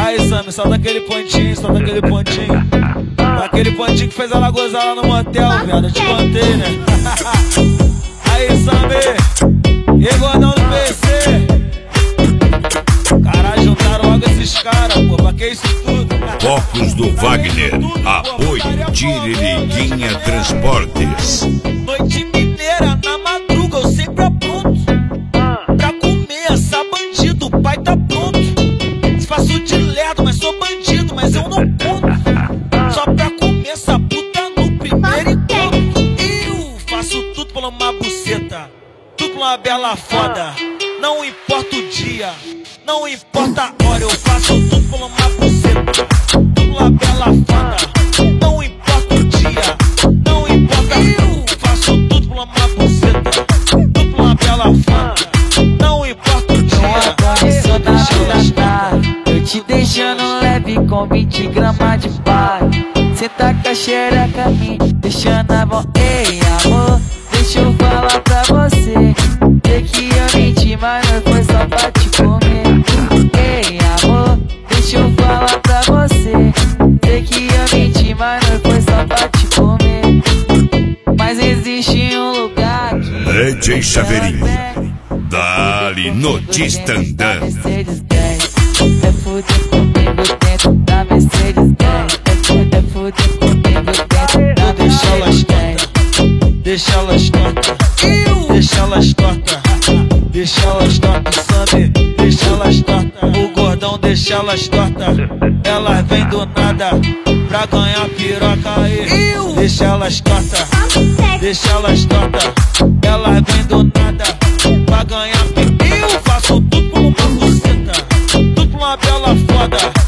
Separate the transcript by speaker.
Speaker 1: Aí, Sammy, solta aquele pontinho, solta aquele pontinho. Aquele pontinho que fez ela gozar lá no motel, viado, eu te contei, né? Aí, Sammy, e gordão do PC. Caralho, juntaram logo esses caras, pô, pra que isso tudo?
Speaker 2: Focos do Wagner, apoio Tiririquinha Transportes.
Speaker 1: Noite mineira, na madruga, eu sempre apronto pra comer essa bandido, o pai tá pronto. Se faço de lerdo, mas sou bandido, mas eu não conto. Só pra comer essa puta no primeiro encontro. Eu faço tudo por uma buceta, tudo por uma bela foda. Não importa o dia, não importa a hora, eu faço tudo por uma buceta, tudo por uma bela foda. Não importa o dia, não importa, eu faço tudo por uma buceta, tudo por uma bela foda. Não importa o dia,
Speaker 3: eu te deixando leve com 20 gramas de pai. Cê tá com a xereca me deixando a mão. Ei, amor, deixa eu falar pra você. Sei que eu menti, mas não foi só pra te comer. Ei, amor, deixa eu falar pra você. Sei que eu menti, mas não foi só pra te comer. Mas existe um lugar que
Speaker 2: DJ Chaveirinho, dali no Distandã.
Speaker 3: É fuder comigo dentro da Mercedes-Benz. É fuder comigo dentro da Mercedes-Benz.
Speaker 1: deixa elas tortas, deixa elas tortas, deixa elas tortas, Sammy, deixa elas tortas, o gordão deixa elas tortas, elas vêm do nada pra ganhar piroca aí, deixa elas tortas, deixa elas tortas, elas vêm do nada pra ganhar piroca, eu faço tudo por uma buceta, tudo por uma bela foda.